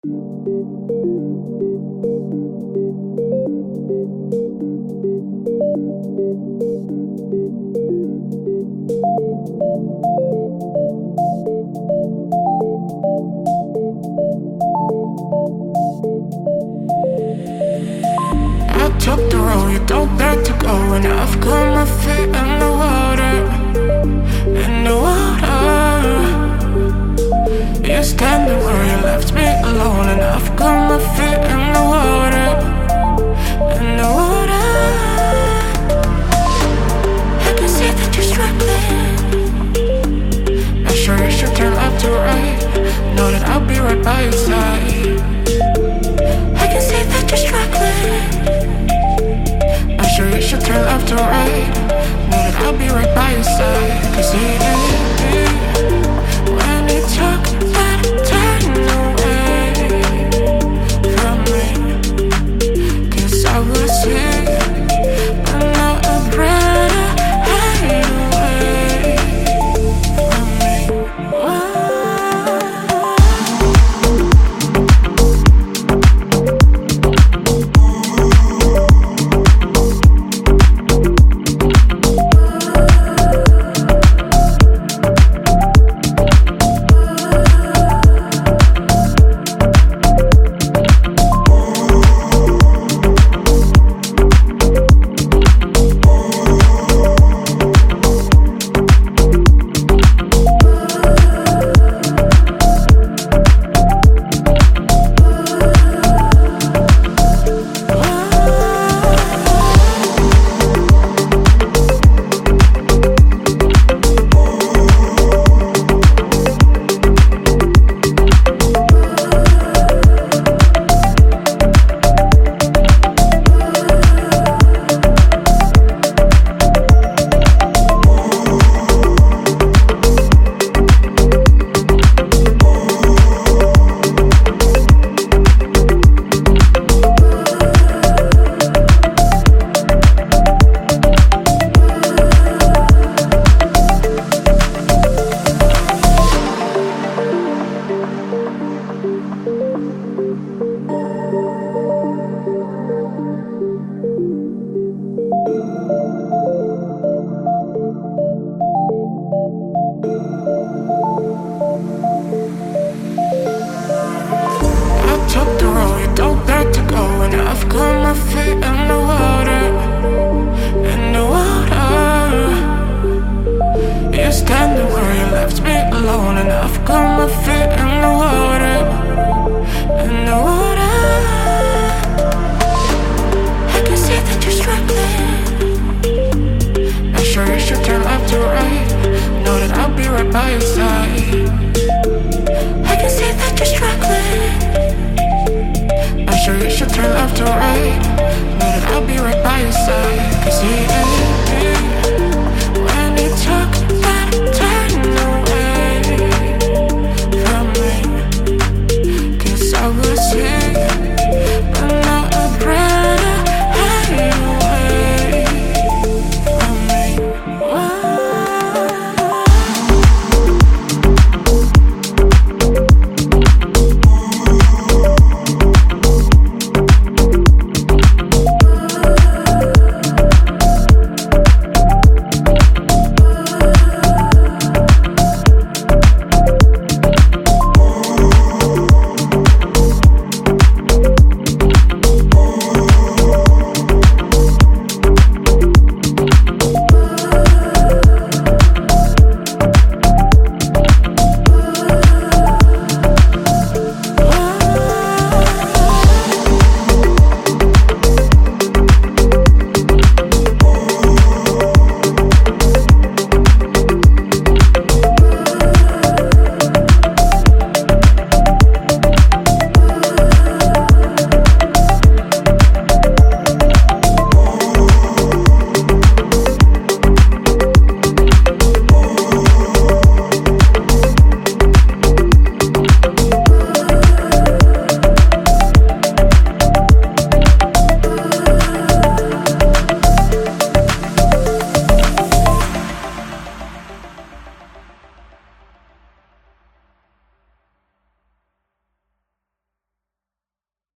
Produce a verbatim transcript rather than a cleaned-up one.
Took the road you don't dare to go, and I've got my feet in the water, in the water. You're standing where you left me alone, and I've got my feet in the water, in the water. I can see that you're struggling. Not sure you should turn left to right. Know that I'll be right by your side. I can see that you're struggling. Sure you should turn left to right. Know that I'll be right by your side. Cause he did when he took that turn away from me. Cause I was here, but now I'd rather hide away from me. Whoa. Took the road you don't dare to go, and I've got my feet in the water, in the water. You're standing where you left me alone, and I've got my feet